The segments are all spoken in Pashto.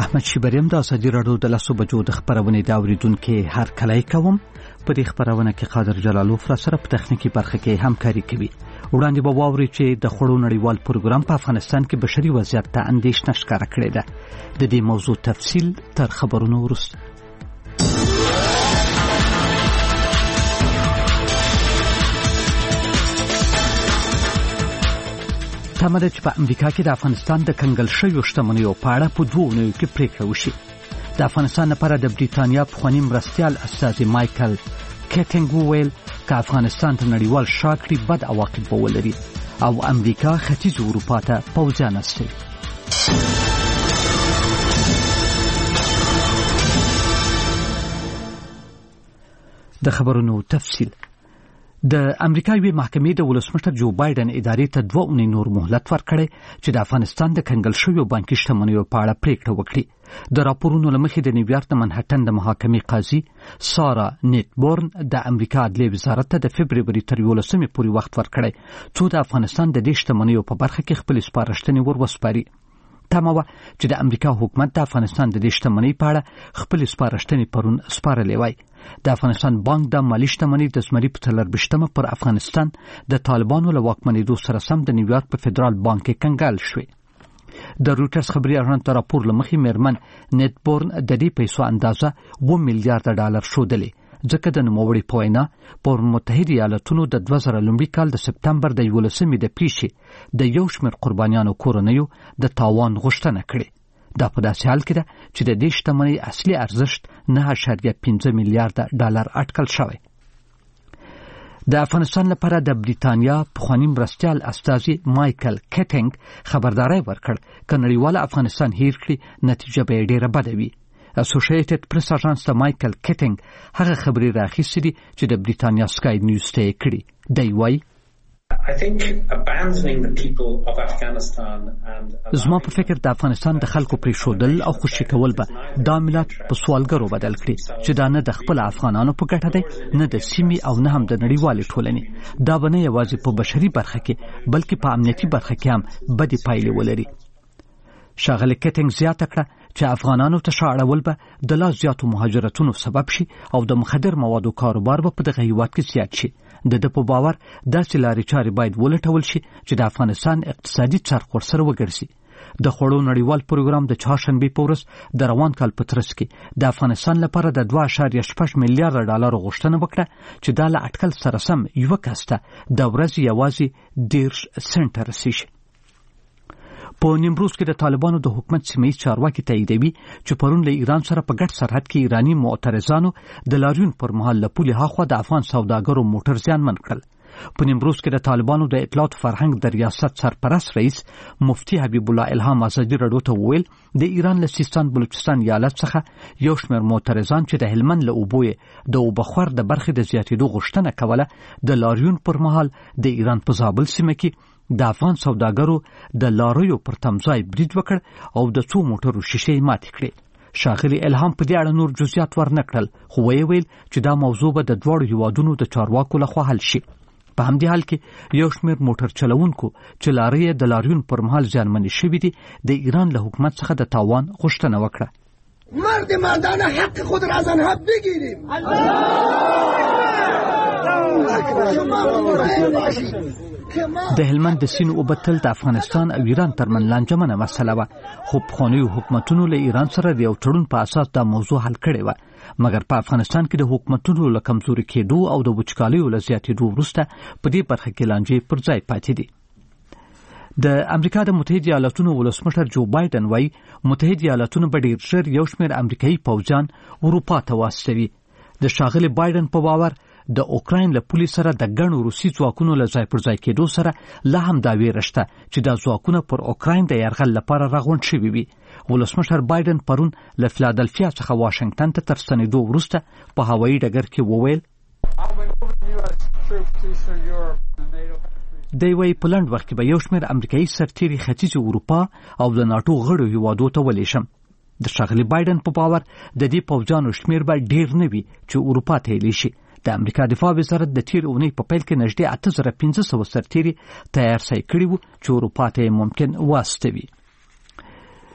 احمد شیبریم د ازادي راډیو د 10 بجو د خبرونې دا اوریدونکو هر کله کوم په دې خبرونه کې قادر جلالوف را سره په تخنیکی برخه کې همکاري کوي. وړاندې به واوري چې د خړو نړیوال پروګرام په افغانستان کې بشري وضعیت ته اندېښنه ښکاره کړې ده. د دې موضوع تفصیل تر خبرونو وروسته. تمه ده چې په امریکا کې د افغانستان د کنګل شویو شتمنیو په اړه په 2 اونیو کې پریکړه وشي. د افغانستان لپاره د بریتانیا پخوانی مرستیال استازي مایکل کټینګ وویل چې افغانستان ته نړیوال شاکړي بد عواقب به ولري او امریکا ختیځ اروپا ته پوځیان استوي. د خبرونو تفصیل. د امریکا یوې محکمې د ولسمشر جو بایدن ادارې ته 2 اونۍ نور مهلت ورکړی چې د افغانستان د کنګل شویو بانکي شتمنیو په اړه پریکړه وکړي. د راپورونو له مخې د نیویارک د منهټن د محاکمې قاضي سارا نیټبورن د امریکا عدلیې وزارت ته د فبروري تر 11 پورې وخت ورکړی څو د افغانستان د دې شتمنیو په برخه کې خپل سپارښتنې وروسپاري. تمه وه چې د امریکا حکومت د افغانستان د دې شتمنۍ په اړه خپل سپارښتنې پرون سپارلې وای. د افغانستان بانک د مالی شتمنۍ د زمري په 4 پر افغانستان د طالبانو له واکمنېدو سره سم د نیویارک په فدرال بانک کې کنګال شوې. د رویټرز خبري اژانس ته راپور له مخې میرمن نیټبورن د دې پیسو اندازه $1 میلیارډ ښودلې ځکه د نوموړي په وینا په متحده ایالاتونو د 2000 لومړي کال د سپتمبر د 11 د پیښې د یو شمېر قربانیانو کورنیو د تاوان غوښتنه کړې. دا په داسې حال کې ده چې د دې شتمنۍ اصلي ارزښت $9.5 میلیارډ اټکل شوی. د افغانستان لپاره د بریتانیا پخوانی مرستیال استازي مایکل کټینګ خبرداري ورکړ چې نړیوال افغانستان هیر کړي نتیجه به ډیره بده وي. اسوسییټډ پریس اژانس ته مایکل کټینګ هغه خبري راخیستې دي چې د بریتانیا سکای نیوز ته کړي. دی وایي زما په فکر د افغانستان د خلکو پریښودل او خوشي کول به دا ملت په سوالګرو بدل کړي چې دا نه د خپل افغانانو په ګټه دی نه د سیمې او نه هم د نړیوالې ټولنې. دا به نه یوازې په بشري برخه کې بلکې په امنیتي برخه کې هم بدې پایلې ولري. ښاغلی کټینګ زیاته کړه چې افغانانو ته شاړول به د لا زیاتو مهاجرتونو سبب شي او د مخدر موادو کاروبار به په دغه هیواد کې زیات شي. د په باور داسې لارې چارې باید ولټول شي چې د افغانستان اقتصادي څرخ ورسره وګرځي. د خړو نړیوال پروګرام د چهارشنبې په ورځ د روان کال په ترڅ کې د افغانستان لپاره د $2.6 میلیارډ غوښتنه وکړه چې دا له اټکل سره سم یو کسته د ورځې یوازې 10 سنټه رسیږي. په نیمروز کې د طالبانو د حکومت سیمه‌ییز چارواکي تاییدوي چې پرون له ایران سره په ګډ سرحد کې ایرانی معترضانو د لاریون پر مهال له پولې هاخوا د افغان سوداګرو موټر زیانمن کړل. په نیمروز کې د طالبانو د اطلاعات فرهنګ د ریاست سرپرست رئیس مفتی حبیب الله الهام ازادي راډیو ته وویل د ایران له سیستان بلوچستان ایالت څخه یو شمېر معترضان چې د هلمند له اوبو د اوبخور د برخې د زیاتېدو غوښتنه کوله د لاریون پر مهال د ایران په زابل سیمه کې د افغان سوداګرو د لاریو پر تمځای برید وکړ او د څو موټرو شیشې ماتې کړې. ښاغلي الهام په دې اړه نور جزئیات ورنکړل خو ویل چې دا موضوع به د دواړو هیوادونو د چارواکو لخوا حل شي. په همدې حال کې یو شمېر موټر چلوونکو چې لارې د لاریون پر مهال زیانمنې شوي دي د ایران له حکومت څخه د تاوان غوښتنه وکړه. مرد مردانه حق خود را از آنها بگیریم. د هلمند د سیند اوبه تل د افغانستان او ایران ترمن لانجمنه مسله وه خو پخوانیو حکومتونو له ایران سره د یو تړون په اساس دا موضوع حل کړې وه مګر په افغانستان کې د حکومتونو له کمزوري کېدو او د وچکالیو له زیاتېدو وروسته په دې برخه کې لانجې پر ځای پاتې دي. د امریکا د متحده ایالاتونو ولسمشر جو بایدن وایي متحده ایالاتونه به ډېر ژر یو شمېر امریکایي پوځیان اروپا ته واستوي. د ښاغلي بایدن په باور د اوکراین له پولې سره د ګڼو روسي ځواکونو له ځای پر ځای کېدو سره لا هم دا ویره شته چې دا ځواکونه پر اوکراین د یرغل لپاره راغونډ شوي وي. ولسمشر بایدن پرون له فیلادلفیا څخه واشنگټن ته تر ستنېدو وروسته په هوایي ډګر کې وویل دی وایي په لنډ وخت کې به یو شمېر امریکایي سرتیري ختیځې اروپا او د ناټو غړو هیوادو ته ولیږم. د ښاغلي بایدن په باور د دې پوځیانو شمېر به ډېر نه وي چې اروپا ته یې لیشي. د امریکا دفاع وزارت د تیر اونۍ په پیل کې نږدې 8500 سرتیري تیار سوي کړي وو چې اروپا ته ممکن واستوي.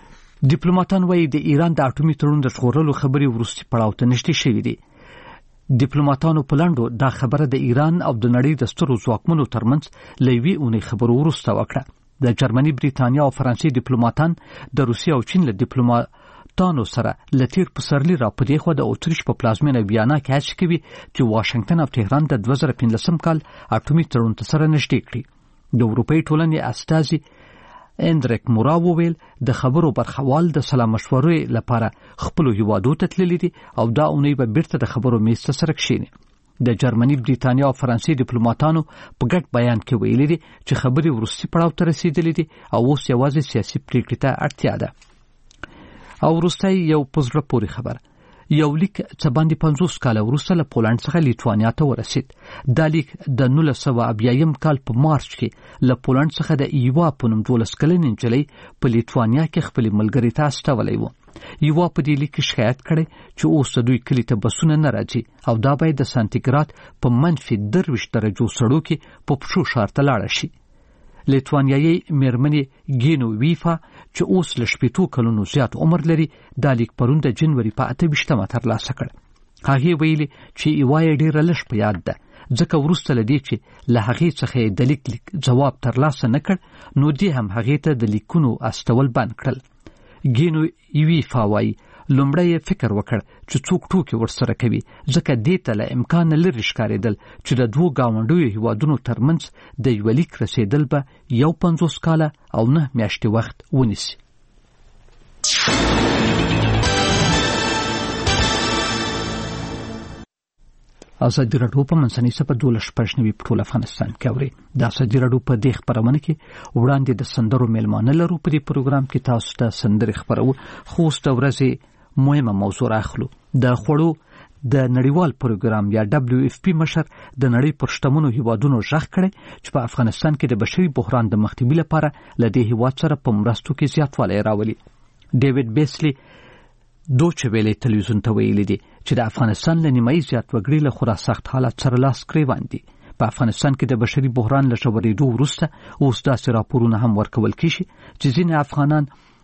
ډیپلوماټان وايي د ایران د اټومي تړون د ژغورلو خبرې وروستي پړاو ته نږدې شوې دي. ډیپلوماټانو په لنډو دا خبره د ایران او د نړۍ د سترو ځواکمنو ترمنځ له یوې اونۍ خبرو وروسته وکړه. د جرمني، بریتانیا او فرانسې ډیپلوماټان د روسیې او چین له ډیپلوماټانو سره له تیر پسرلي را په دې خوا د اتریش په پلازمینه ویانا کې هڅې کوي چې واشنګټن او تهران د 2015 کال اټومي تړون سره نږدې کړي. د اروپאי ټولنې استازي اندریک مورا وویل د خبرو برخوال د سلا مشورې لپاره خپل هیوادو ته تللي دي او دا اونۍ به بیرته د خبرو میز ته سره کښیني. د جرمني، بریتانیا او فرانسې ډیپلوماټانو په ګډ بیان کې ویلي دي چې خبرې وروستي پړاو ته رسیدلې دي او اوس یوازې سیاسي پریکړې ته اړتیا ده. او وروسته یو په زړه پورې خبر، یو لیک څه باندې 50 کاله وروسته له پولند څخه لیتوانیا ته ورسید. دا لیک د 1980 کال په مارچ کې له پولند څخه د ایوا په نوم 12 کلنې نجلۍ په لیتوانیا کې خپل ملګری ته استولی و. ایوا په دې لیک شکایت کړی چې اوس د دوی کلی ته بسونه نه راځي او دا باید د سانتیګراد په -23 درجو سړو کې په پښو ښار ته لاړه شي. لیتوانیایي میرمنې ګینو ویفا چې اوس له 80 کلونو زیات عمر لري دا لیک پرون د جنوري په 28 ترلاسه کړ. هغې ویلي چې ایوا یې ډېره لږ په یاد ده ځکه وروسته له دې چې له هغې څخه د لیک ځواب ترلاسه نه کړ نو دې هم هغې ته د لیکونو استول بند کړل. ګینو ویفا وایي لومړی فکر وکړ چې څوک ټوکې ورسره کوي ځکه دې ته له امکان لرې ښکارېدل چې د دوو ګاونډیو هیوادونو ترمنځ د یوه لیک رسېدل به 50 کاله او 9 میاشتې وخت ونیسي. ازادي راډیو په منځنۍ سپه 12 په ټول افغانستان کې اوري. د ازادي راډیو په دې خبرونه کې وړاندې د سندرو میلمانه لرو. په دې پروګرام کې تاسو ته سندرې خبرو خو د ورځې مهمه موضوع راخلو. د خوړو د نړیوال پروګرام یا WFP مشر د نړۍ پر شتمنو هیوادونو ژغ کړي چې په افغانستان کې د بشري بحران د مخنیوي لپاره له دې هیواد سره په مرستو کې زیاتوالی راولي. ډیوډ بیسلی دوچه ویلې تلویزیون ته ویلي دي چې د افغانستان له نیمایي زیات وګړي له خورا سخت حالت سره لاس ګریوان دي. په افغانستان کې د بشري بحران له ژورېدو وروسته اوس داسې راپورونه هم ورکول کېږي چې ځینې افغانان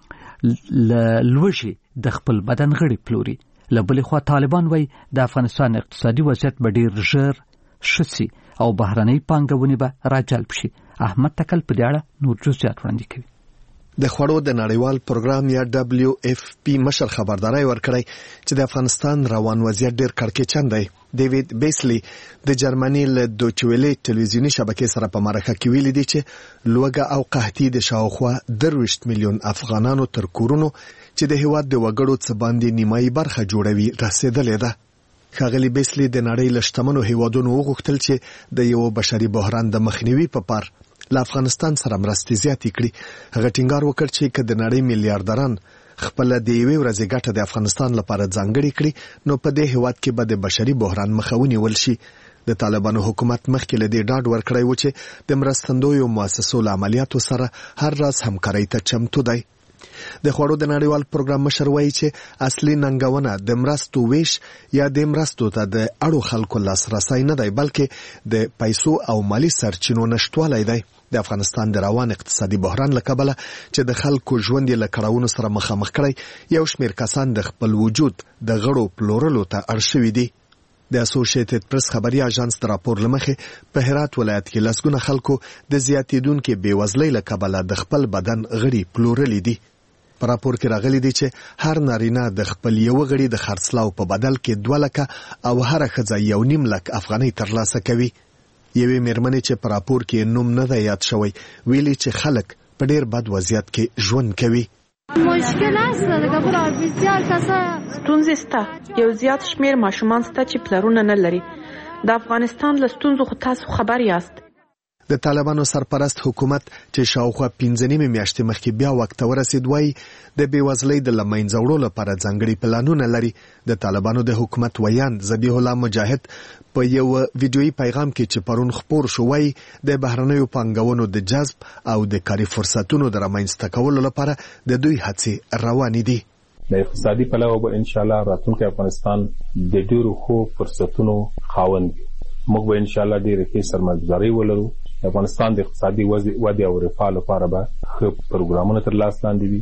لوږې د خپل بدن غړي پلوري. له بلې خوا طالبان وایي د افغانستان اقتصادي وضعیت به ډېر ژر ښه سي او بهرنۍ پانګونې به راجلب شي. احمد تکل په دې اړه نور جزئیات وړاندې کوي. د خوړو د نړیوال پروګرام یا WFP مشر خبرداري ورکړی چې د افغانستان روان وضعیت ډېر کړکېچن دی. ډیوډ بیسلی د جرمني له دوچویلې ټلویزیونی شبکې سره په مرکه کې ویلي دي چې لوږه او قحطي د شاوخوا 23 میلیون افغانانو تر کورونو چې د هیواد د وګړو څخه باندې نیمایي برخه جوړوي رسیدلې ده. ښاغلي بیسلی د نړۍ له شتمنو هیوادونو وغوښتل چې د یو بشري بحران د مخنیوي په پار له افغانستان سره مرستې زیاتې کړي. هغه ټینګار وکړ چې که د نړۍ میلیارډران خپل د یوې ورځې ګټه د افغانستان لپاره ځانګړې کړي نو په دې هیواد کې به د بشري بحران مخه ونیول شي. د طالبانو حکومت مخکې له دې ډاډ ورکړی و چې د مرستندویو مؤسسو له عملیاتو سره هر راز همکارۍ ته چمتو دی. د خوړو د نړیوال پروګرام مشر وایي چې اصلي ننګونه د مرستو ویش یا د مرستو ته د اړو خلکو لاسرسی نه دی بلکې د پیسو او مالی سرچینو نشټوالی دی. د افغانستان د روان اقتصادي بحران له کبله چې د خلکو ژوند یې له کړاوونو سره مخامخ کړی یو شمېر کسان د خپل وجود د غړو پلورلو ته اړ شوي دي. د اسوسییټډ پریس خبري اژانس د راپور لمخې په هرات ولایت کې لسګونه خلکو د زیاتیدونکو بیوزلۍ له کبله د خپل بدن غړي پلورلي دي. په راپور کې راغلي دي چې هر نارینه د خپل یو غړي د خرڅلاو په بدل کې 2 لکه او هر ښځه 1.5 لک افغانۍ ترلاسه کوي. یوې میرمنې چې په راپور کې نوم نه دی یاد شوی ویلي چې خلک په ډېر بد وضعیت کې ژوند کوي. مشکل است دغه بسیار کسا ستونزې سته. یو زیات شمیر ماشومان سته چې پلرونه نه لري. د افغانستان له ستونزو خو تاسو خبر یاست. د طالبانو سرپرست حکومت چې شاوخوا 15 میاشتې مخکې بیا وخت ورسید وایي د بیوزلۍ د لمنځه وړلو لپاره ځانګړي پلانونه لري. د طالبانو د حکومت ویان ذبیح الله مجاهد په یو ویډیویي پیغام کې چې پرون خپور شو وایي د بهرنیو پانګونو د جذب او د کاري فرصتونو د رامنځته کولو لپاره د دوی هڅې روانې دي. د اقتصادي پلوه به ان شاء الله راتلونکي افغانستان د ډیرو ښو فرصتونو خاوند وي. موږ به ان شاء الله ډیره ښه سرمایه‌ګذاري ولرو. د افغانستان د اقتصادي ودې او رفاه لپاره به ښه پروګرامونه تر لاس لاندې وي.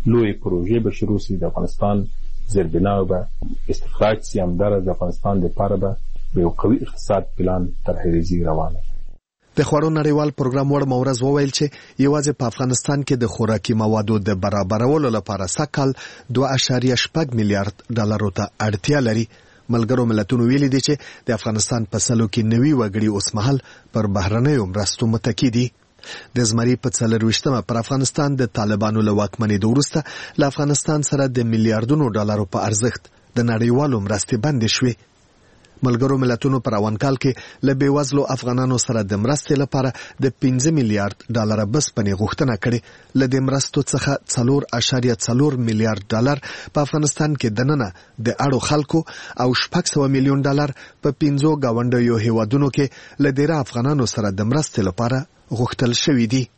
لوی پروژې به شروع شي، د افغانستان زیربنا به استخراج سي، همدارس د افغانستان لپاره به یو قوي اقتصاد پلان طرحریزي روانه. د خوړو نړیوال پروګرام وړ مورز وویل چې یوازې په افغانستان کې د خوراکي موادو د برابرولو لپاره سکهال 2.8 میلیارډ ډالرو ته اړتیا لري. ملګرو ملتونو ویلي دي چې د افغانستان په سلو کې 90 وګړي اوس مهال پر بهرنیو مرستو متکی دي. د زمري په 24مه پر افغانستان د طالبانو له واکمنېدو وروسته له افغانستان سره د میلیارډونو ډالرو په ارزښت د نړیوالو مرستې بندې شوې. ملګرو ملتونو پر روان کال کې له بېوزلو افغانانو سره د مرستې لپاره د 15 میلیارډ ډالر بسپنې غوښتنه کړې. له دې مرستو څخه 4.4 میلیارډ ډالر په افغانستان کې دننه د اړو خلکو او 600 میلیون ډالر په 5 گاونډیو هیوادونو کې له ډېر افغانانو سره د مرستې لپاره غوښتل شوې دي.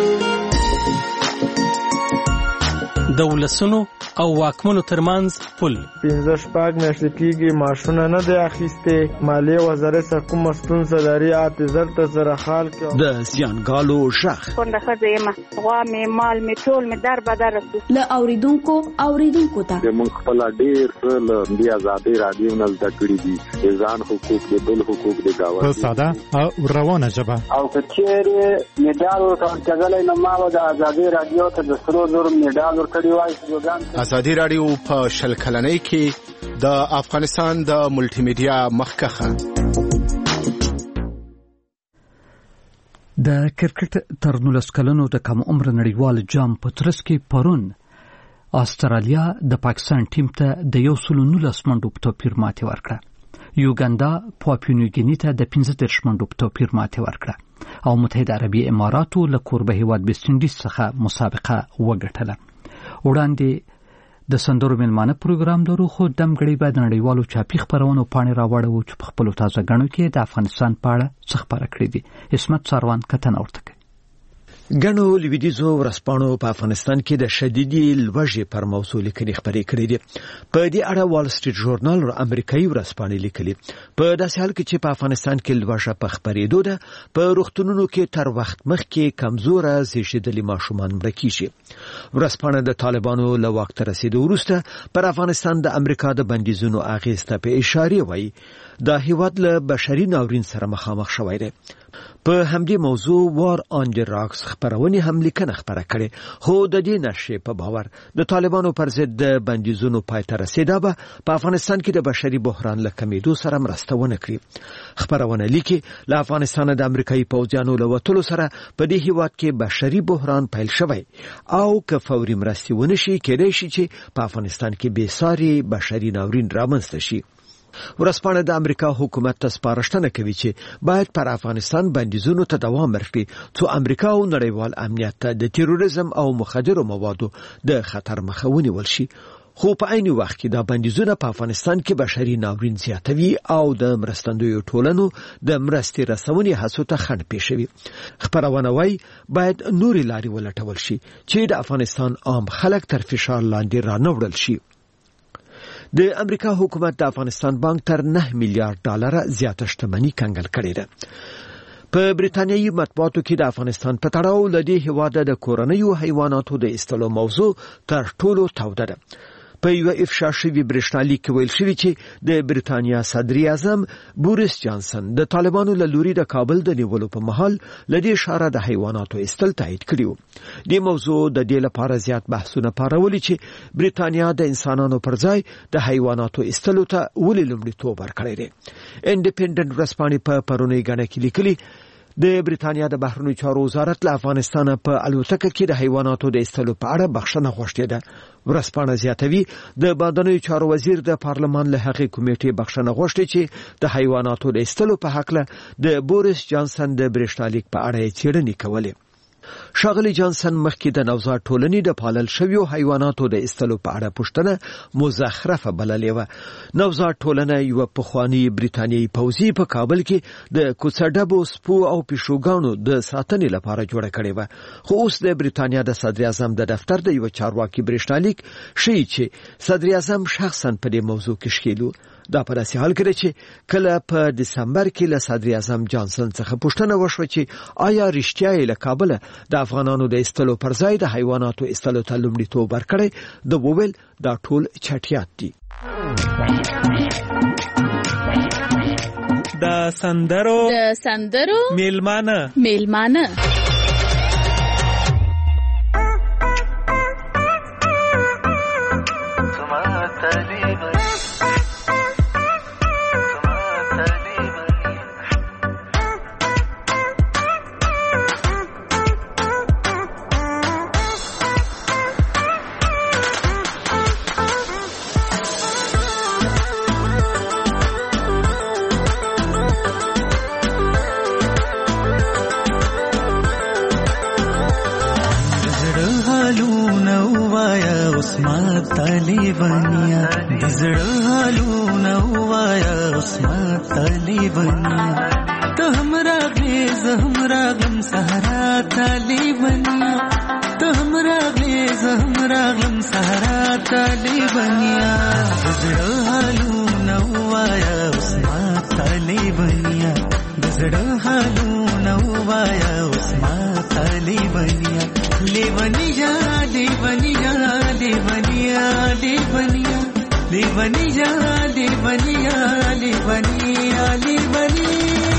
د ولسونو او واکمنو ترمنځ پل 15 میاشتې کېږي معاشونه نه دی اخیستې. مالیې وزارت سره کومه ستونزه لري، اعتذار ته سره خال کې د زیانګالو ژغ کونډه ښځه یم، غوا مې مال مې ټول مې در بدر رسو له اوریدونکو ته موږ خپل ډېر له دې آزادۍ رادیو نه زده کړي دي، د ځان حقوق د بل حقوق د گاونډي په ساده او روانه ژبه. او کچېرې میډال ورکړل نو ما د آزادۍ رادیو ته د سرو زر میډال ورکړی وای. آزادۍ رادیو په 10 کلنۍ کې د افغانستان د ملټي میډیا مخکخه. د کرکټ تر 19 کلنو د کم عمر نړیوال جام په ترڅ کې پرون استرالیا د پاکستان ټیم ته د 119 منډو په توپیر ماتې ورکړه. یوګاندا پاپوا نیوګیني ته د 15 منډو په توپیر ماتې ورکړه او متحده عربي اماراتو له کوربه هیواد ویسټ انډیز څخه مسابقه وګټله. وړاندې د سندرو ملمانه پروګرام لرو، خو دمګړی به د نړیوالو چاپی خبرونو پاڼې راوړو چې په خپل تازه غنو کې د افغانستان په اړه څه خبره کړې دي. اسمت ساروان کتن اورته کوي. ګڼو لویدیځو ورځپاڼو په افغانستان کې د شدیدي لوږې پر موضوع لیکنې خبرې کړې دي. په دې اړه وال سټریټ ژورنال او امریکایي ورځپاڼې لیکلي په داسې حال کې چې په افغانستان کې لوږه په خبرېدو ده، په روغتونونو کې تر وخت مخکې کمزوره زیږیدلي ماشومان مړه کیږي. ورځپاڼه د طالبانو له واک ته رسیدو وروسته پر افغانستان د امریکا د بندیزونو اغېز ته په اشاره وایي دا هیواد له بشري ناورین سره مخامخ شوی دی. په همدې موضوع وار آن دی راکس خبرونه هم لیکنه خبره کړي، خو د دې نشریې په باور د طالبانو پر ضد د بندیزونو پای ته رسیدا به په افغانستان کې د بشري بحران له کمیدو سره مرسته ونه کړي. خبرونه لیکي له افغانستان د امریکایي پوځیانو له وټلو سره په دې هیواد کې بشري بحران پیل شوی او که فوري مرستې ونه شي کېدای شي چې په افغانستان کې بې ساري بشري ناورین رامنځته شي. ورځپاڼه د امریکا حکومت ته سپارښتنه کوي چې باید پر افغانستان بندیزونو ته دوام ورکړي څو امریکا او نړیوال امنیت ته د تروریزم او مخدرو موادو د خطر مخه ونیول شي. خو په عین وخت کې دا بندیزونه په افغانستان کې بشري ناورین زیاتوي او د مرستندویو ټولنو د مرستې رسونې هڅو ته خنډ پېښوي. خبرونه وايي باید نورې لارې ولټول شي چې د افغانستان عام خلک تر فشار لاندې رانه شي. د امریکا حکومت د افغانستان بانک تر 9 میلیارډ ډالر زیاته شتمنۍ کنګل کړې ده. په بریتانیایي مطبوعاتو کې د افغانستان په تړاو لدې هیواد د کورنیو حیواناتو د استلو موضوع تر ټولو توده ده. په یو افشا شوی برېښنالیک کې ویل شوی چې د بریتانیا صدر اعظم بوریس جانسن د طالبانو له لوري د کابل د نیولو په مهال لدې اشاره د حیواناتو استل تایید کړیو. د موضوع د دې لپاره زیات بحثونه پارولي چې بریتانیا د انسانانو پر ځای د حیواناتو استلو ته ولې لومړیتوب ورکړی دی. انډیپندنت ورځپاڼې په پرونی غاڼه کې لیکلي د بریتانیا د بهرنیو چارو وزارت له افغانستان په الوتکه کې د حیواناتو د استلو په اړه بخښنه غوښتې ده. ورځپاڼه زیاتوي د بهرنیو چارو وزیر د پارلمان له هغې کمیټې بخښنه غوښتې چې د حیواناتو د استلو په حق له د بوریس جانسن د برېښنالیک په اړه څېړنې کولې. ښاغلی جانسن مخکې د نوزاد ټولنې د پالل شویو حیواناتو د استلو په اړه پوښتنه مزخرفه بللې وه. نوزاد ټولنه یو پخوانی بریتانیایي پوځي په کابل کې د کوڅډبو سپو او پیشوګانو د ساتنې لپاره جوړه کړې وه، خو اوس د بریتانیا د صدر اعظم د دفتر د یو چارواکي برېښنالیک ښیي چې صدر اعظم شخصا په دې موضوع کې ښکیلو. دا په داسې حال کې چې کله په دسمبر کې له صدر اعظم جانسن څخه پوښتنه وشوه چې آیا رښتیا یې له کابل د افغانانو د ایستلو پر ځای د حیواناتو ایستلو ته لومړیتوب ورکړی، د وویل دا ټول چټیات دي. د سندرو میلمانه طالبانیا د زړه حالونه وایا عصمت طالبانیا ته هم راغلې زه هم راغلم صحرا طالبانیا ته هم راغلې زه هم راغلم صحرا طالبانیا د زړه حالونه وایا عصمت طالبانیا د زړه حالونه وایا عصمت طالبانیا لیونیا لیونیا لیونیا لیونیا لیونیا لیونیا لیونیا لیونیا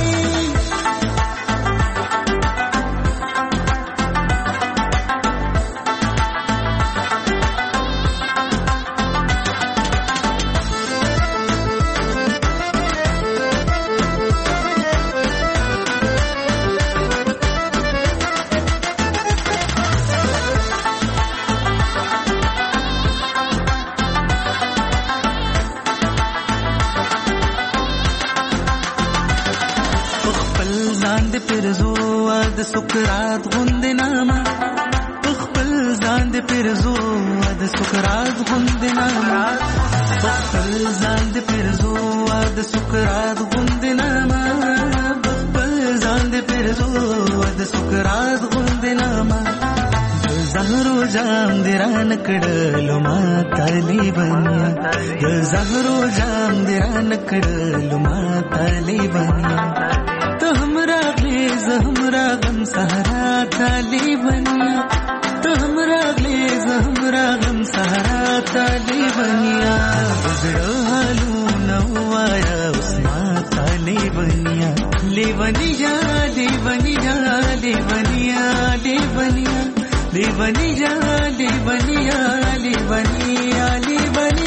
سکرات غوند نامه خپل ځان دې پرزو د سکرات غوند نامه خپل ځان دې پرزو د سکرات غوند نامه خپل ځان دې پرزو د سکرات غوند نامه زهرو جام دې ران کړلو ما طالبانیا زهرو جام دې ران کړلو ما طالبانیا ته هم راغلې زه هم راغلم صحرا طالبانیا ته هم راغلې زه هم راغلم صحرا طالبانیا د زړه حالونه وایا عصمت طالبانیا لیونیا لیونیا لیونیا لیونیا لیونیا لیونیا لیونیا لیونیا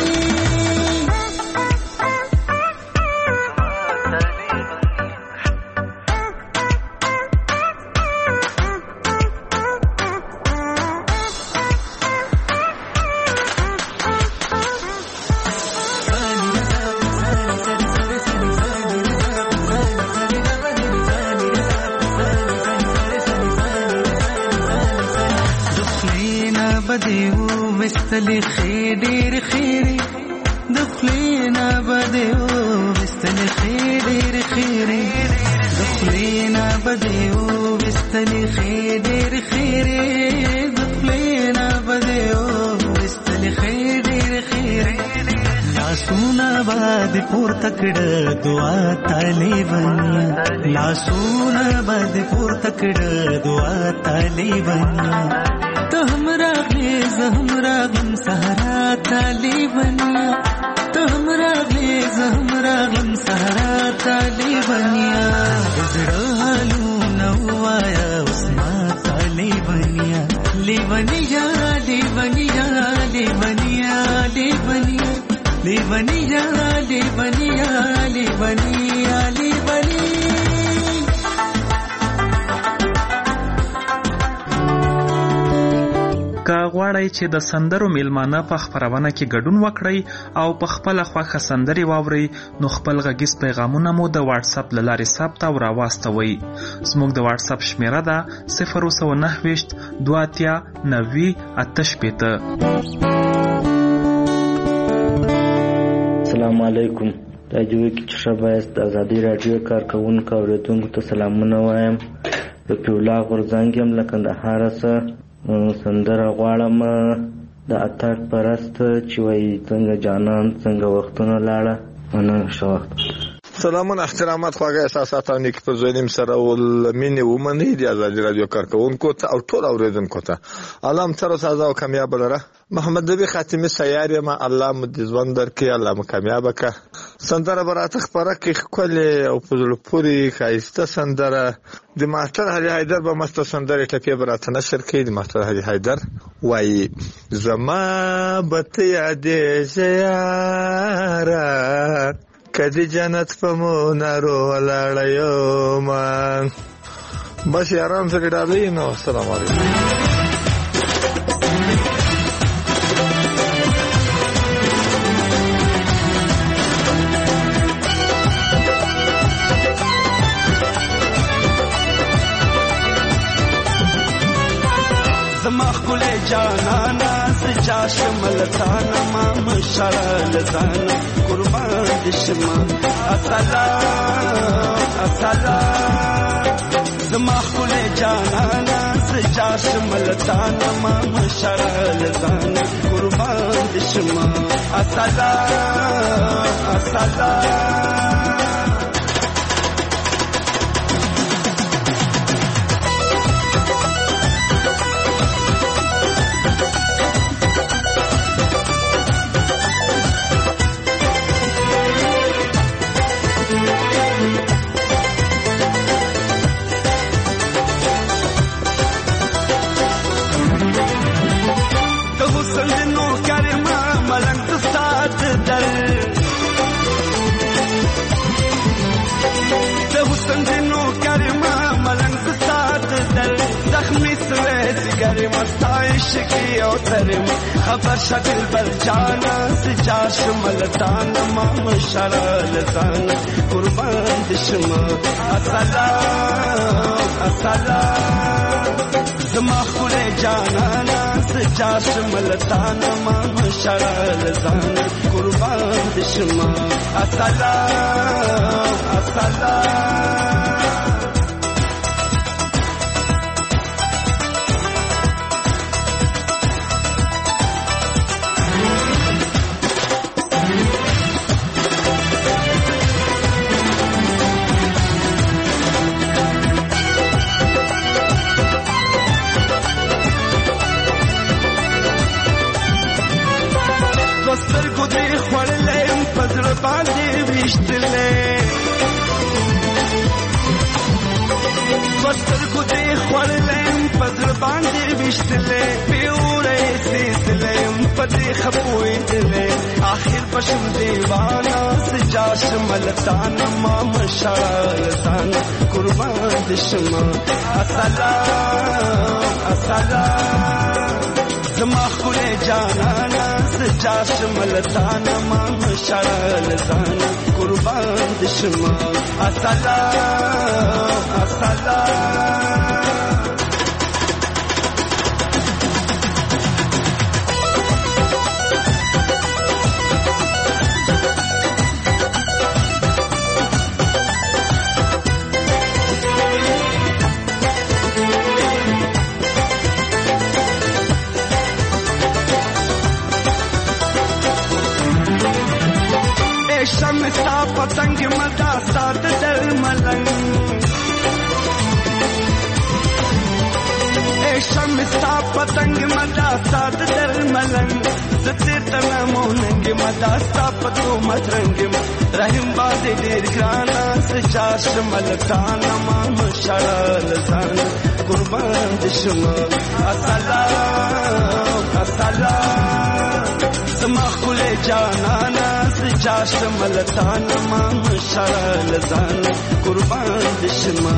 وستلی خیر خیر دخلینا بدیو وستلی خیر خیر دخلینا بدیو وستلی خیر خیر دخلینا بدیو وستلی خیر خیر لاسونا باد پور تکړه دعا طالبانیا لاسونا باد پور تکړه دعا طالبانیا ته هم راغلې زه هم راغلم صحرا طالبانیا ته هم راغلې زه هم راغلم صحرا طالبانیا د زړه حالونه وایا عصمت طالبانیا لیونیا لیونیا لیونیا لیونیا لیونیا لیونیا لیونیا لیونیا که غواړئ چې د سندرو میلمانه په خپرونه کې ګډون وکړئ او په خپله خوښه سندرې واورئ نو خپل غږیز پیغامونه مو د واتساپ له لارې ثبت او راواستوئ. زموږ د واتساپ شمیره ده 029 2 90 88. السلام علیکم. راجوي کې چې شبایست د ازادي رادیو کارکونکو اوریدونکو ته سلامونه وایم. رفیع الله غورځنګ یم له کندهار څخه. سندره غواړم د اتاک پرست چې وایي څنګه جانان څنګه وختونه لاړه مننه ښه وخت. سلامونه احترامات خواږه احساسات او نیک پرځوینیم سره ول مینه ومني د ازادي رادیو کارکونکو ته او ټول اوریدونکو ته الله تر سازا او کامیاب لره. محمد نبی خاتمی سیارې ما الله مد ځوان درکې الله مو کامیاب کا. سندره برات خبره کې خپل او فضل پوری خایسته سندره د ماستر علي حیدر به مست سندره ټپی برات نشر کړي. د ماستر علي حیدر وای زما بت یادې زیاره کدی جنت په مونارو ولاړیو ما بس آرام سره ډالې نو. السلام علیکم. زما خپل جانانا سجا شملتانا ما مشعل زانا قربان دشما السلام السلام. زما خپل جانانا سجا شملتانا ما مشعل زانا قربان دشما السلام السلام. شکی او ترم خبر شکل بل جانا سجا شملتان ما مشعل زانا قربان دشما السلام السلام. زما خپل جانانا سجا شملتان ما مشعل زانا قربان دشما السلام السلام. بستر کو دې خورلم پزړ باندې وشتلې پیورې سیسلم پدې خپوي دلې اخر پښم دیوانا سجا شملتان ما مشعل زانا قربان دشما السلام السلام. زما خپل جانانا سجا شملتان ما مشعل زانا قربان دشما السلام السلام. شمستا پتنگ مدا سات در ملنگ شمستا پتنگ مدا سات در ملنگ زتیر تنا موننگ مدا ستا پتو مدرنگ رحم باد دیر گرانا سجا شملتانا ما مشعل زانا قربان دشما السلام السلام. زما خپل جانانا سجا شملتان ما مشعل زانا قربان دشما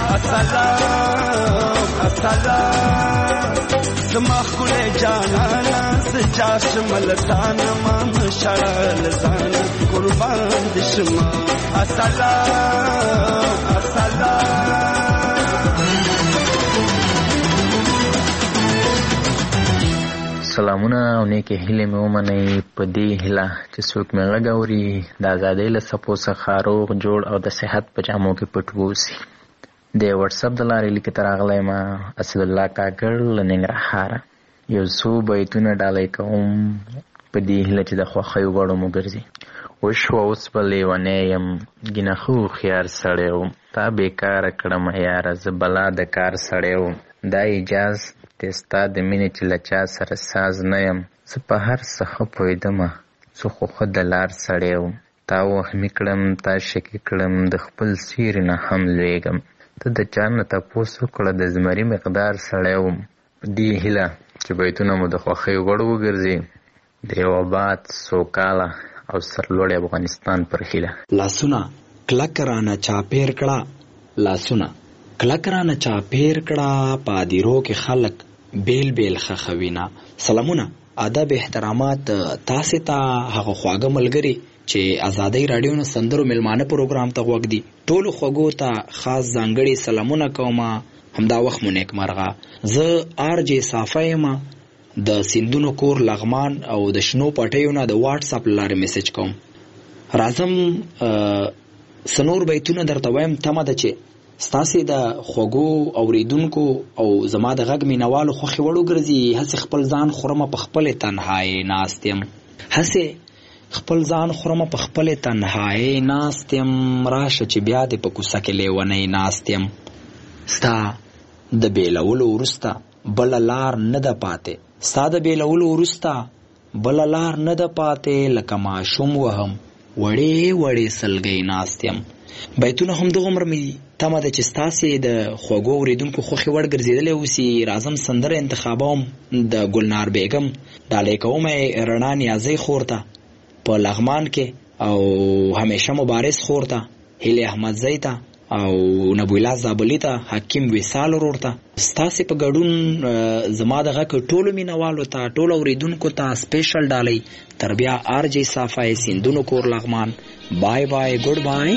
السلام السلام. زما خپل جانانا سجا شملتان ما مشعل زانا قربان دشما السلام السلام. سلامونه او نیکه هیله مې ومنئ په دې هیله چې څوک مې غږ اوري د ازادۍ له څپو څخه روغ جوړ او د صحت په جامو کې پټ واوسي. د واتساپ د لارې لیکې ته راغلی یم اسدالله کاکړ له ننګرهاره. یو څو بیتونه ډالۍ کوم په دې هیله چې د خوښیو غوړو مو ګرځي. وشو اوس به لیونی یم ګینه خو خیار سړی وم تا بېکاره کړم یاره زه بلا د کار سړی وم دا اجاز د ستا د مینې چې له چا سره ساز نه یم زه په هر څه ښه پوهېدمه زه خو ښه د لار سړی وم تا وهمي کړم تا شکي کړم د خپل سیوري نه هم لوېږم ته د چا نه تپوس وکړه د زمري مقدار سړی وم په دې هیله چې بیتونه مو د خوښۍ وړ وګرځي د یو آباد سوکاله او سرلوړی افغانستان پر هیله. لاسونه کلک رانه چاپیر کړه، لاسونه کلک رانه چاپیر کړه، پادیرو کې خلک بیل بیل خخوینا. سلامونه، ادب احترامات تاسو ته هغه خواږه ملګری چې آزادۍ رادیو نه سندرو ملمانه پروګرام ته غوږ دي. ټولو خوږو ته خاص ځانګړي سلامونه کوم. همدا وخت مو نیک مرغه. زه RJ صافی یم د سیندونو کور لغمان او د شنو پټیو نه د واتس اپ لاره میسج کوم. راځم سنور بیتونه درته وایم، تمه ده چې ستاسې د خوږو اوریدونکو او زما د غږ مینوالو خوښې وړ وګرځي. هسې خپل ځان خورمه په خپلې تنهایۍ ناست یم، هسې خپل ځان خورمه په خپلې تنهایۍ ناست یم. راشه چې بیا دې په کوڅه کې لیونی ناست یم. ستا د بیلولو وروسته بله لار نه ده پاتې، ستا د بیلولو وروسته بله لار نه ده پاتې. لکه ماشوم وهم وړې وړې سلګۍ ناست یم. بیتونه هم دغومره مې تمه ده چې ستاسې د خوږو اورېدونکو خوښې وړ ګرځېدلی اوسي. راځم سندره انتخابوم د ګلنار بیګم، ډالۍ کوم یې رڼا نیازۍ خور ته په لغمان کې، او همیشه مبارز خور ته، هیلې احمدزۍ ته او نبویلا زابلی ته، حکیم وصال ورور ته. ستاسې په ګډون زما د غږ ټولو مینوالو ته، ټولو اورېدونکو ته سپیشل ډالۍ. تر بیا RJ صافی، سیندونو کور لغمان. بای بای، ګډ بای.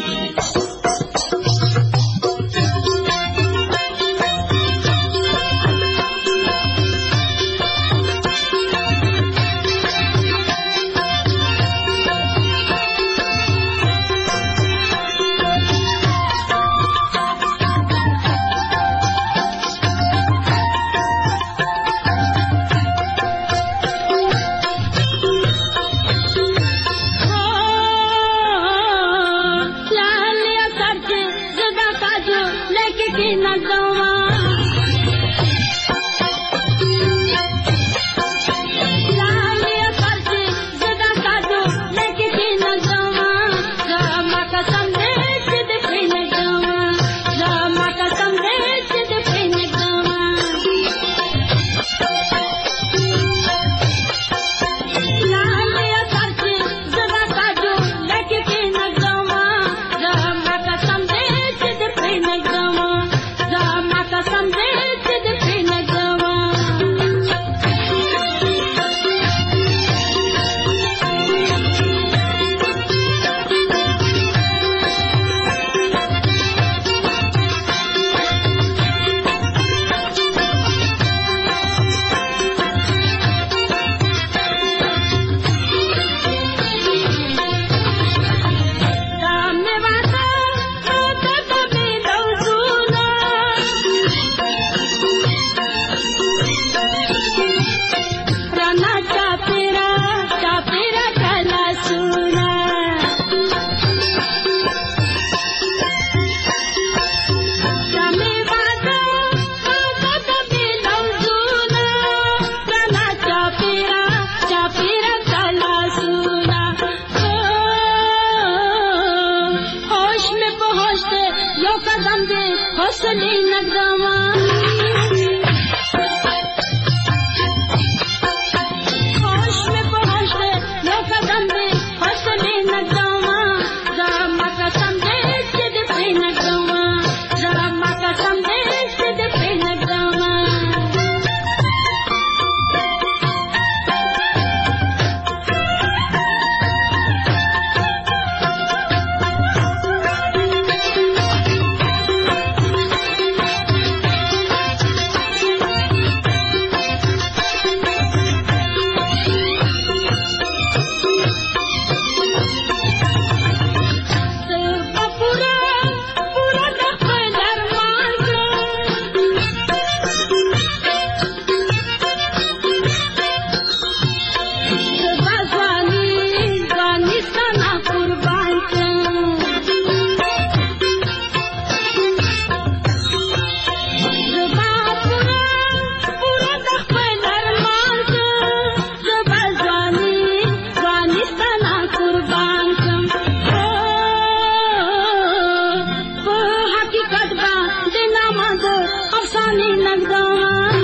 افسانه نگدام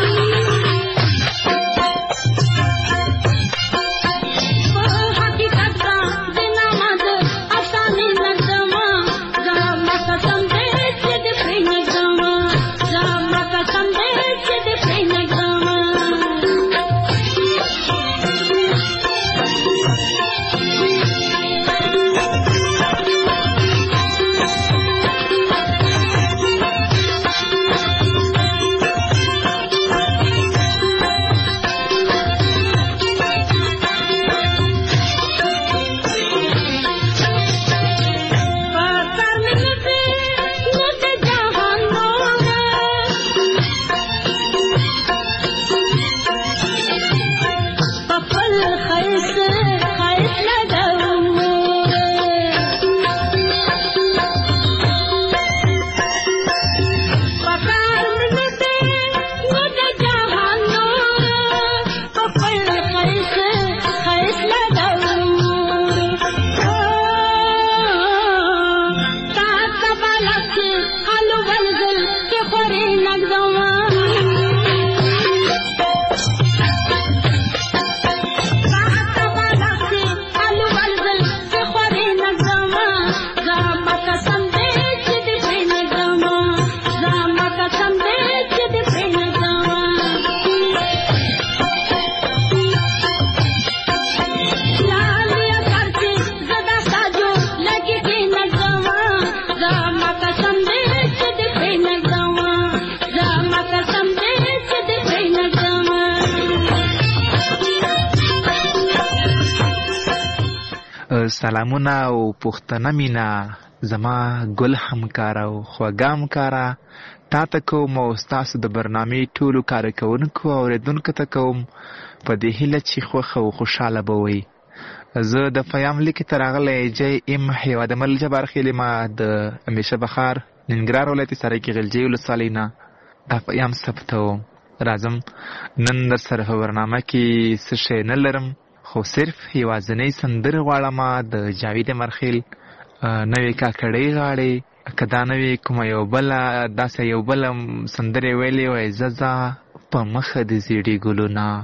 سلامونه او پښتنه مینا زما ګل همکاره او خوږه همکاره تا ته کوم او ستاسو د برنامې ټولو کارکوونکو او اوریدونکو ته کوم په دې هیله چې خوښه او خوشحاله به وئ. زه د پیام لیکې ته راغلی جی ام هیواد مل جبار خیلې ما د همیشه بخار ننګرهار ولایت سرایکي غلجۍ ولسوالۍ نه دا پیام ثبتوم. راځم نن در سره په برنامه کې څه شی نه لرم خو صرف یوازینۍ سندرې غواړم د جاوید مرخیل نوې کاکړۍ غاړې که دا نوې کومه یو بله داسې یو بله سندرې ویلې وای زه په مخه د زیړي ګلونه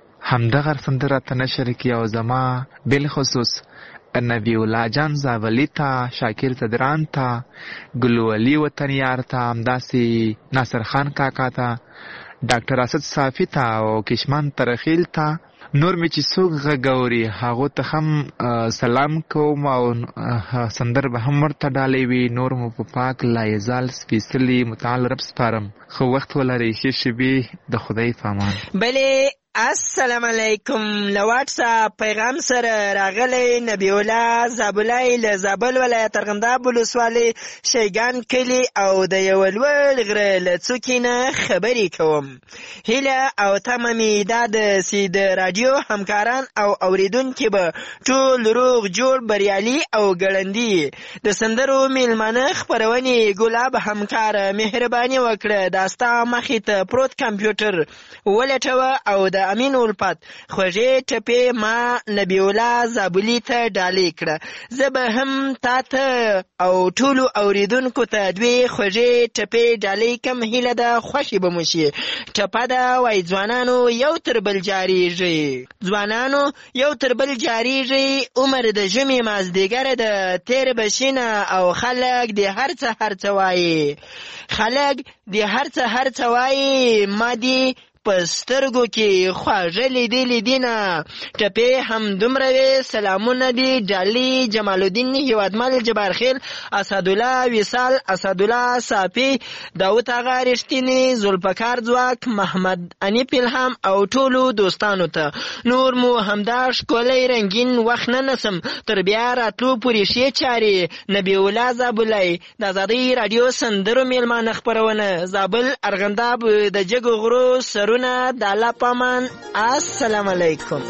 همدغه سندره راته نشر کړي او زما بالخصوص نبی الله جان زابلي ته شاکر تدران ته ګلولي وطنیار ته همداسې ناصر خان کاکا ته ډاکټر اسد صافي ته او کشمان ترخیل ته نور می چې څوک غږوري هغه ته هم سلام کوم او سندر به هم ورته ډالې وي. نور مو په پاک لایزال سپیڅلي متعال رب سپارم. خو وخت ولري ښې شبي د خدای په امان. بلې السلام علیکم. له واټساپ پیغام سره راغلی نبی الله زابلای له زابل ولایت ارغنداب ولسوالۍ شیګان کلي او د یو لوړ غره له څوکې نه خبرې کوم. هیله او تمه مې دا ده چې د راډیو همکاران او اوریدونکي به ټول روغ جوړ بریالي او ګړندي. د سندرو میلمانه خپرونې ګلاب همکاره مهرباني وکړه دا ستا مخې ته پروت کمپیوټر ولټوه او د امین الفت خوږې ټپې ما نبی الله زابلي ته ډالۍ کړه. زه به هم تا ته او ټولو اوریدونکو ته دوې خوږې ټپې ډالۍ کم. هیله ده خوښې به مو شي. ټپه ده وایي ځوانانو یو تر بل جاریږي، ځوانانو یو تر بل جاریږي، عمر د ژمي مازدیګر د تیر بشینه او خلک د هر څه وایي، خلک د هر څه وایي ما دی په سترګو کې خواږه لیدلې دینه. ټپې هم دومره وې سلامونه دي ډالۍ جمال الدین هیوادمل جبارخیل اسدالله وصال اسدالله صافي داود آغا رښتینی ذوالفقار ځواک محمد انیف الهام او ټولو دوستانو ته. نور مو همدا ښکلی رنګین وخت نه نسم تر بیا راتلو پورې ښې چارې. نبی الله زابلای د ازادۍ راډیو سندرو میلمانه خپرونه زابل ارغنداب د جګو غرو سرونه د الله پامان. السلام علیکم.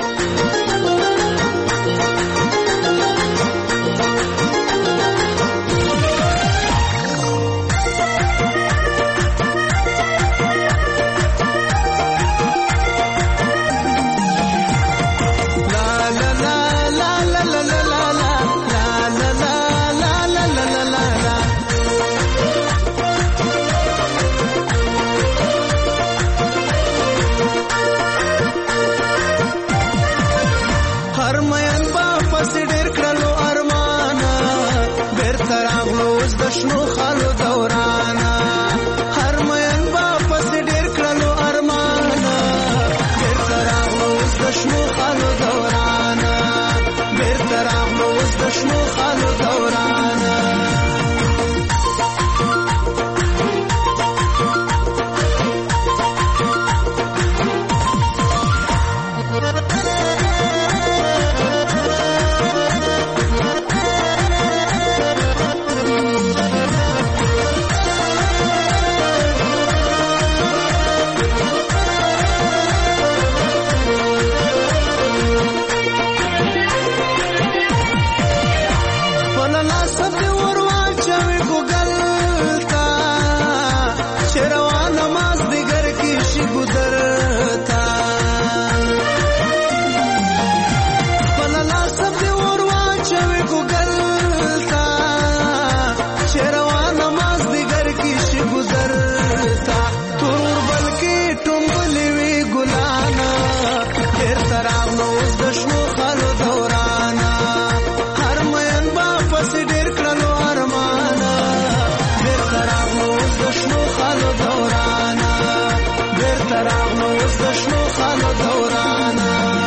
خالو دورانا بیرته راغلو اوس د شنو خالو دورانا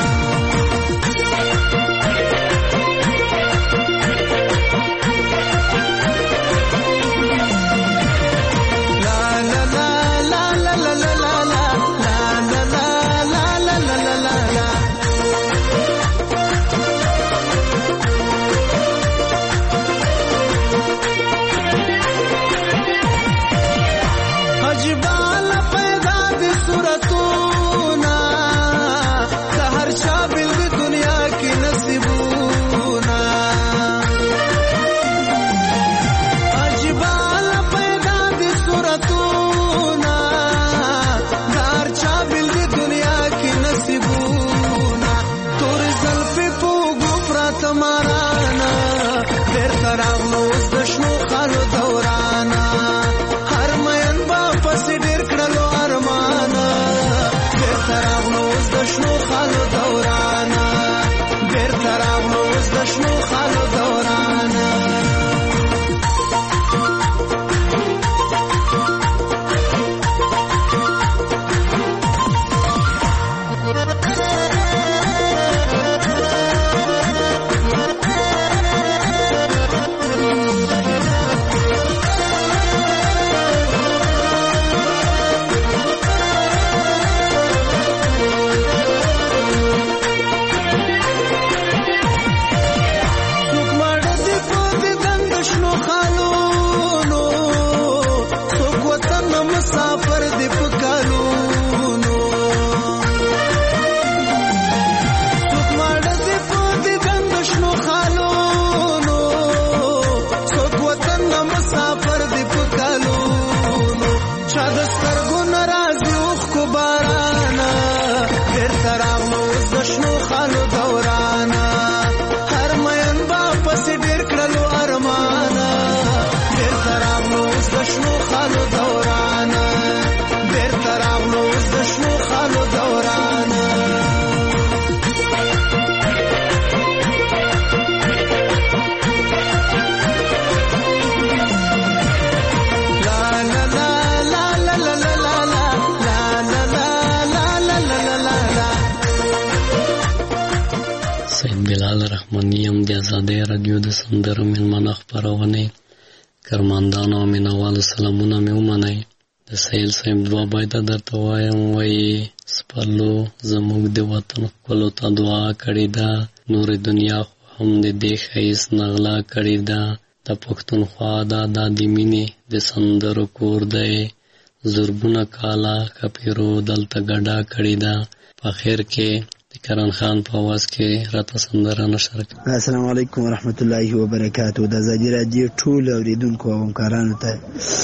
د آزادۍ رادیو د سندرو میلمانه خپرونې کرماندانو او مینوالو سلامونه مې ومنئ. د سهیل صاحب دعا باید درته وایم، وایي سپرلو زموږ د وطن ښکلو ته دعا کړې ده، نور دنیا خو هم د دې ښایست نغلا کړې ده. د پښتونخوا دا د مینې د سندرو کور دی، زرګونه کاله کپیرو دلته ګډا کړې ده. په خیر کې کرن خان په आवाज کې راته سندره نشر کړه. السلام علیکم ورحمت الله وبرکاتہ. د آزادۍ رادیو ټول اوریدونکو او همکارانو ته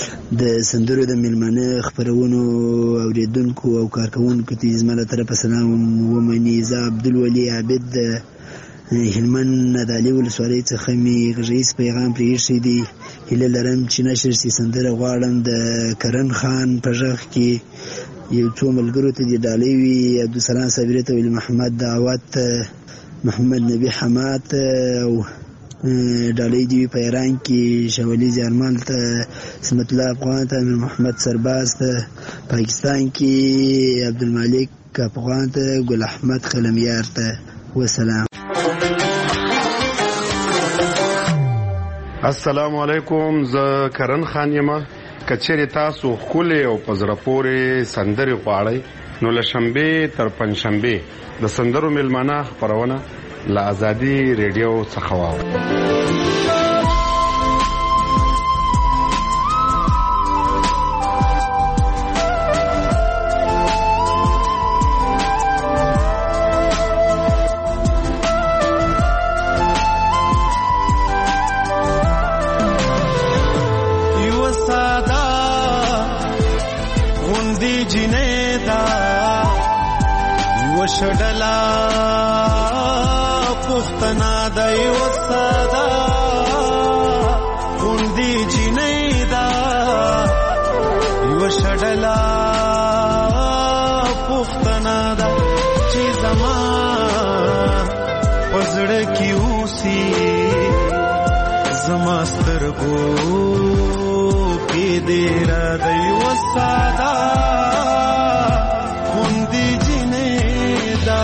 د سندرو د میلمانه خپرونو اوریدونکو او کارکونکو ته زما له طرفه سلام ومني. زه عبدالولي عابد د هلمند نادعلي ولسوالۍ څخه مې غږیز پیغام پرېښی دی. هیله لرم چې نشر شي. سندره غواړم د کرن خان په غږ کې یو څو ملګرو ته د ډالۍ وي: عبدالسلام صابري ته، ولی محمد دعوت، محمد نبی حماد، او ډالۍ دی په ایران کې شوالي زیارمال ته، سمت الله افغان ته، محمد سرباز ته، پاکستان کې عبدالمالک افغان ته، ګل احمد خلمیار ته. وسلام. السلام علیکم. زه کرن خان یم. کچېرې تاسو ښکلې او په زړه پورې سندرې غواړئ نو له شنبې تر پنجشنبې د سندرو میلمانه خپرونه له آزادي ریډیو څخه واورئ. شډلا پختنا دای وسادا غوندي جنیدا یو شډلا پختنا دا چې زما پزړه کی اوسي زما سترګو کې دې را دی وساده خوندې جنې دا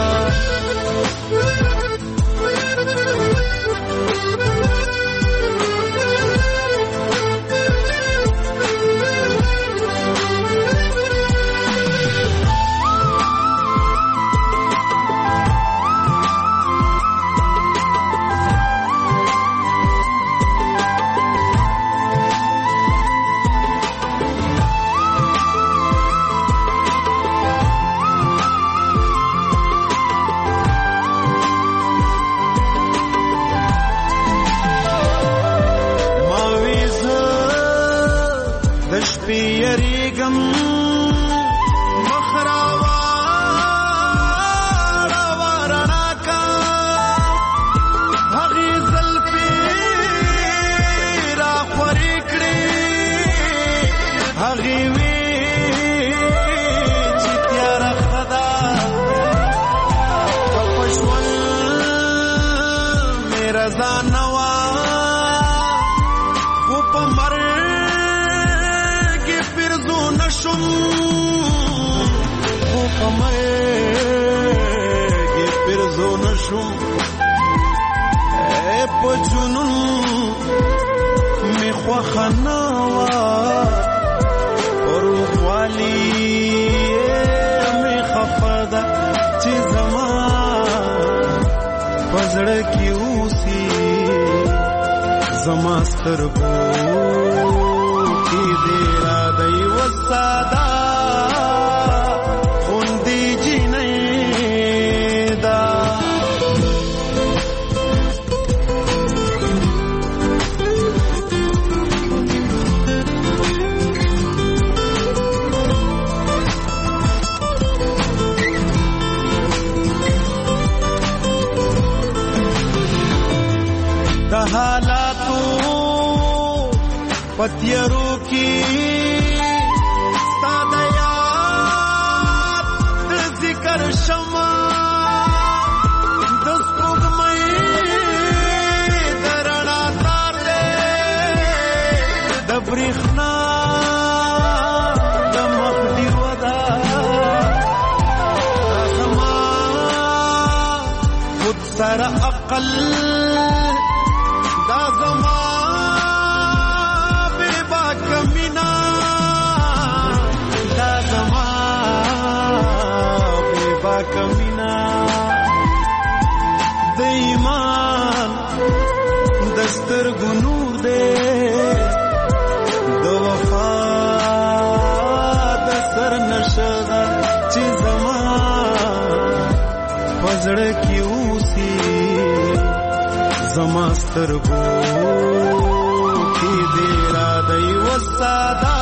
پتیرو کی ساده یاد د ذکر شمع د سپوږمۍ د رڼا تار دی د برېښنا د مخ ډیوه ده زما خود سره عقل دا زما کمینا د ایمان دستر ګنور دے د وفا د سر نشغه چې زما پزړه کې اوسي زما سترګو کې دې را دی وساده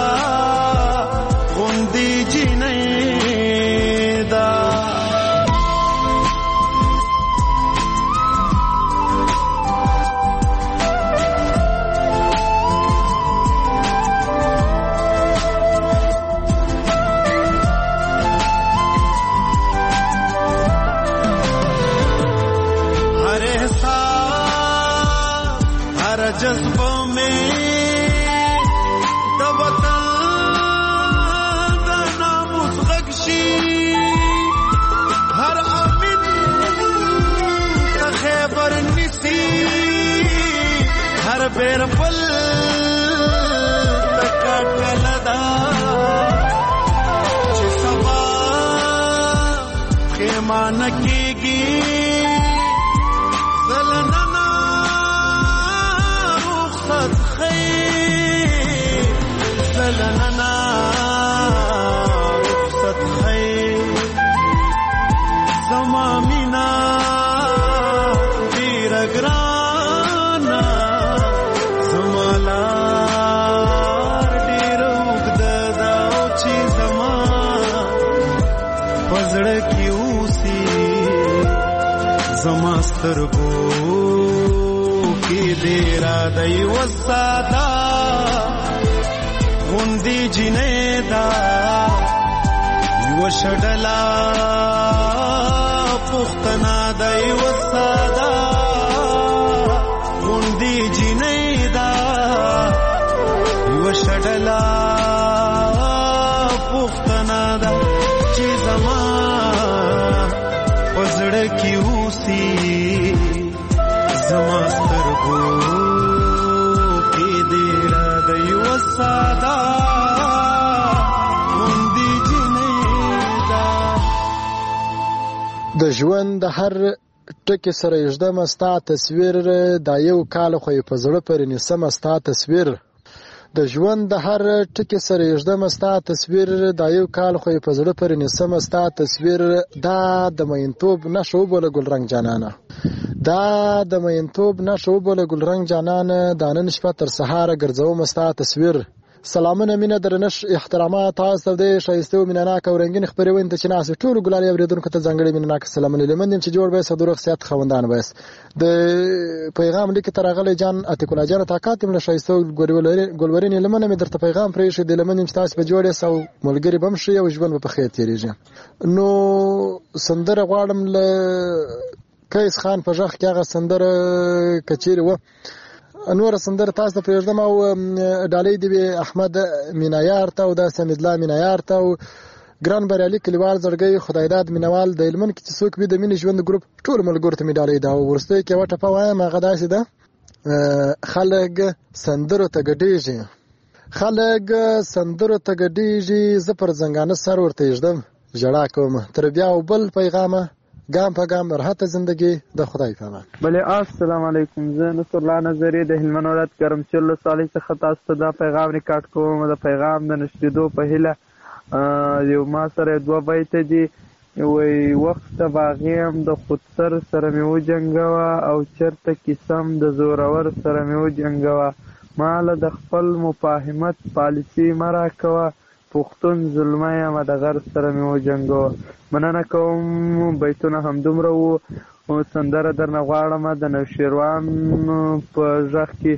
غوندې جنې جذبوں میں د وطن د ناموس غږشي هر امین د خیبر نیسي هر بیربل د کټله ده چې سبا خیمانه کېږي لنا رخصت خیر زما مینا ډیر ګرانا زما لار ډیر اوږده ده چې زما پزړه کې اوسي زما سترګو کې دې را دی وساده غوندې جنې دا یوه شډله پوښتنه ده یوه ساده غوندې جنې دا یوه شډله لا پوښتنه ده چې زما وزړه کې اوسي زما سترګو کې دې را د یو ساده غوندې جنې ده. د ژوند د هر ټکي سره یږدمه ستا تصویر دا یو کال خو یې په زړه پورې نیسمه ستا تصویر. د ژوند د هر ټکي سره یږدمه ستا تصویر دا یو کال خو یې په زړه پورې نیسمه ستا تصویر. دا د مینتوب نښه وبوله ګلرنګ جانانه، دا د مینتوب نښه وبوله ګلرنګ جانانه. دا نن شپه تر سهاره ګرځومه ستا تصویر. سلامونه مینه درنښ احترامات تاسو ته د ښایسته او مینهناکه او رنګین خپرونې ته چې ناست ټولو ګلالي اورېدونکو ته ځانګړې مینهناکه سلامونه لیمن یم چې جوړ به صدور صحت خوندان به د پیغام لیک تر غلې جان اتکولا جان طاقت له ښایسته ګلورین لیمن مې درته پیغام پرې شه د لیمن چې تاسو به جوړې سو ملګری بم شي او ژوند په خیر تیریږي. نو سندره غواړم له کیس خان په ځخ کې هغه سندره کچيري و نور سندر تاسو ته پرېږدم او ډالۍ دی احمد مینایار ته او د سمید الله مینایار ته او ګران بریالي کلیوال زړګي خدایداد مینوال د علمن کې څوک به د مینې ژوند ګروپ ټول ملګرو ته ډالۍ دا ورسته کې وټه په وایم هغه داسې ده خلک سندرو ته ګډېږي، خلک سندرو ته ګډېږي، زه پر زنګانه سر ورته یږدم ژړا کوم تر بیا او بل پیغامه ګام په ګام راحته زندگی د خدای په امان. بله السلام علیکم، زه نصر الله نظری د هلمند ولایت ګرمسیر ولسوالۍ څخه تاسو ته دا پیغام ریکارډ کوم. د پیغام د نشریدو په هیله یو ما سره دوه بیته دي. وی وخت باغیم د خودسر سره مې وجنګوه او چرته کیسم د زورور سره مې وجنګوه، ماله د خپل مفاهمت پالیسي مه راکوه، پښتون ظلمه یم د غر سره مې وجنګوه. مننه کوم، بیتونه همدومره وو. سندره درنه غواړم د نوشیروان په غږ کې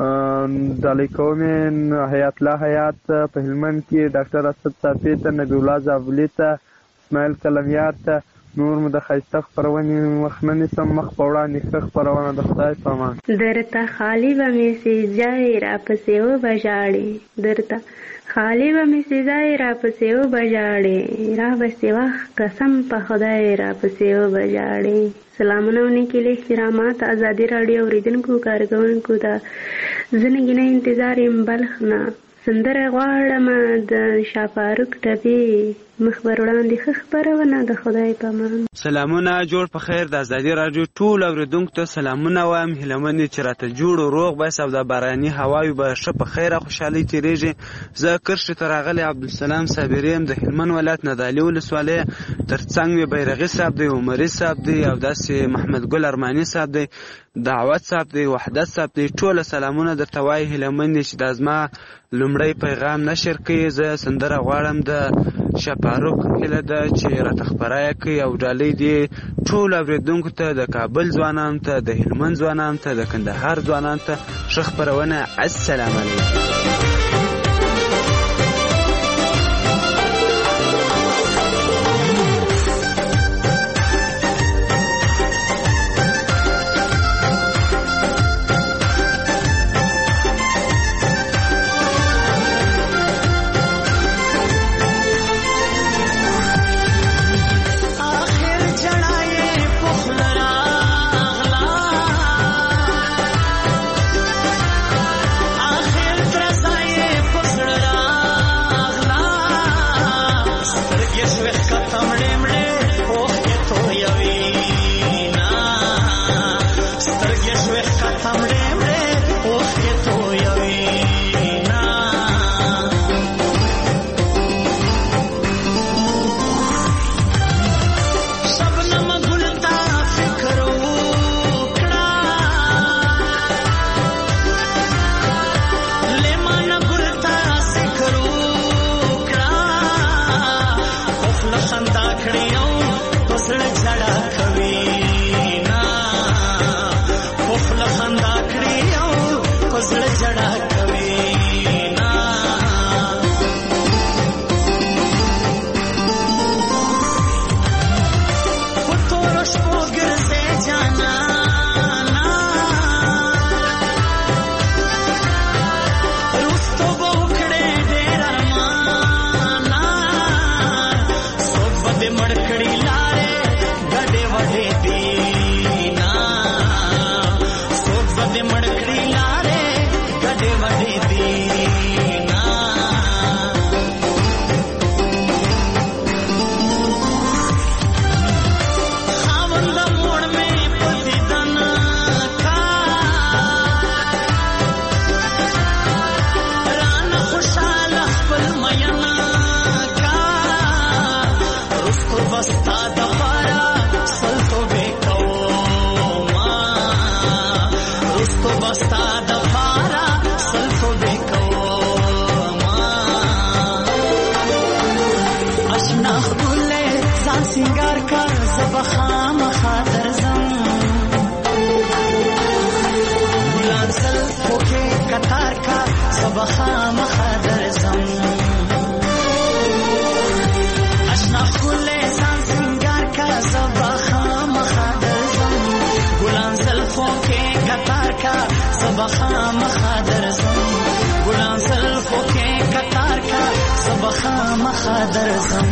ډالۍ کوم حیات الله حیات په هلمند کې، ډاکټر اسد صافي ته، نبی الله زابلي ته، اسماعیل کلمیار ته، نور مو د ښایسته خپرونې مخ نه نیسم، مخ په وړاندې ښه خپرونه د خدای په امان. درته خالي به مې سیځای راپسې وبژاړې، درته خالي به مې سیځای راپسې وبژاړې، راپسې وخت قسم په خدای راپسې وبژاړې. سلامونه ونیکي له احترامات ازادي راډیو اوریدونکو کارکوونکو ته زه نګینه انتظار یم بلخ نه. سندره غواړم د شاپاروک ټبي مخ پر وړاندې ښه خپرونه د خدای په امان. سلامونه جوړ په خیر د ازادي راډیو ټول اوریدونکو ته سلامونه وایم. هیلهمنې چې راته جوړ او روغ بس او د باراني هواوي به ښه په خیره خوشحالۍ تېرېږي. زه کرښې ته راغلی عبدالسلام صابري یم د هلمند ولایت نادعلي ولسوالۍ. تر څنګ مې بیرغي صاحب دی، عمري صاحب دی او داسې محمد ګل ارماني صاحب دی، دعوت صاحب دی، وحدت صاحب دی، ټوله سلامونه درته وایي. هیلهمنې چې دا زما لومړی پیغام نشر کوي. زه سندره غواړم د شاپاروک هیله ده چې راته خپره یې کوي او ډالۍ دي ټول اورېدونکو ته، د کابل ځوانانو ته، د هلمند ځوانانو ته، د کندهار ځوانانو ته ښه خپرونه. السلام علیکم. آخر به خامخا درځم اشنا ښکلی ځان سینګار کا زه به خامخا درځم ګلان زلفو کې کتار کا زه به خامخا درځم ګلان زلفو کې کتار کا زه به خامخا درځم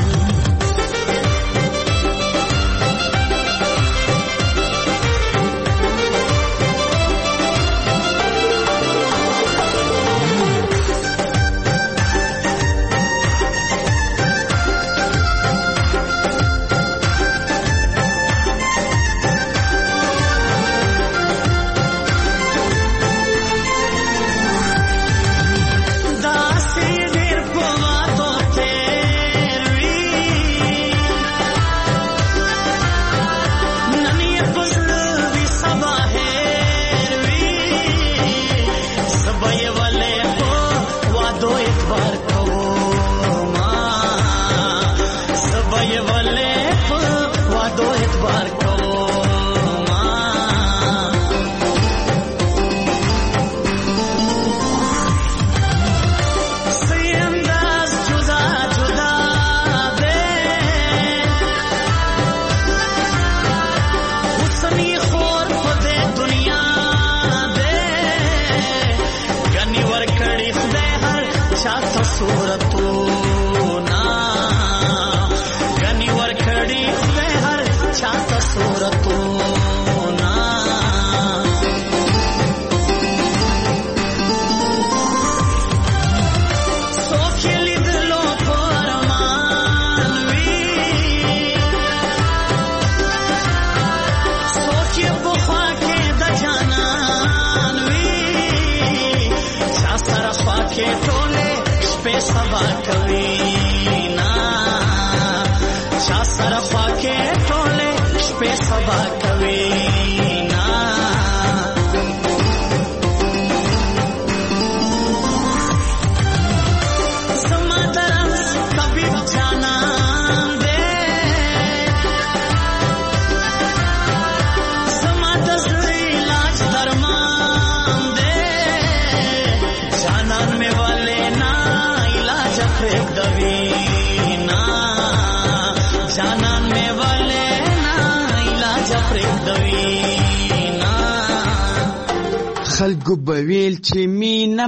خلکو به ویل چې مینه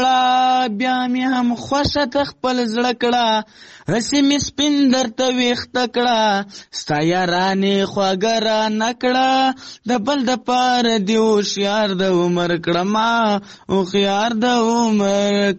مکړه بیا مې هم خوښه د خپل زړه کړه هسې مې سپین درته ویښته کړه ستا یارانې خواږه رانه کړه د بل دپاره دې هوښیار د عمر کړمه هوښیار د عمر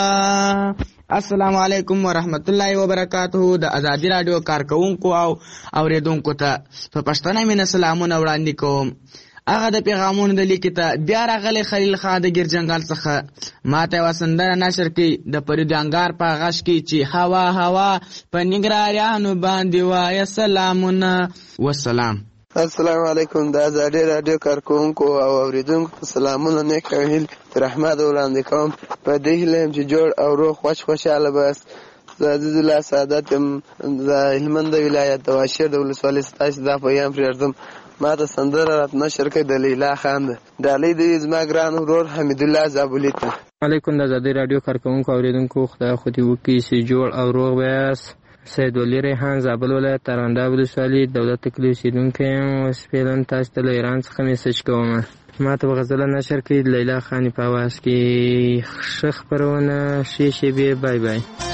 کړمه. السلام علیکم ورحمت الله وبرکاته. د ازادي راډیو کارکونکو او اوریدونکو ته په پښتنه مینه سلامونه وړاندې کوم. هغه د پیغامونو د لیکې ته بیا راغلی خلیل خان د ګیرجنګال څخه ماته یوه سندره نشر کړي د فرید انګار په غږ کې چې هوا هوا په نګراریانو باندې وایه سلامونه وسلام. السلام علیکم. د ازادي راډیو کارکونکو او اوریدونکو سلامونه نیک او هیلې تر احمد وړاندې کوم. په دې هیله یم چې جوړ او روغ خوشحاله بس. زه عزیزالله سعادت یم د هلمند ولایت د واشیر د ولسوالۍ ستاسې دا پیغام پرېږدم. ما ته سندره راته نشر کړې د لیلا خان ده. ډالۍ د زما ګران ورور حمیدالله زابلي ته. علیکم. د ازادي راډیو کارکونکو اوریدونکو خدای خو دې وکړي چې جوړ او روغ بیاست. سید ولی ریحان زابل ولایت ترانده ولسوالۍ دولت کلي اوسېدونکی یم. وسپېلن تاسو ته له ایران څخه میسج کوم. ما ته به غزله نشر کړي د لیلا خانې په اواز کې. ښه خپرونه ښې شېبې. بای بای.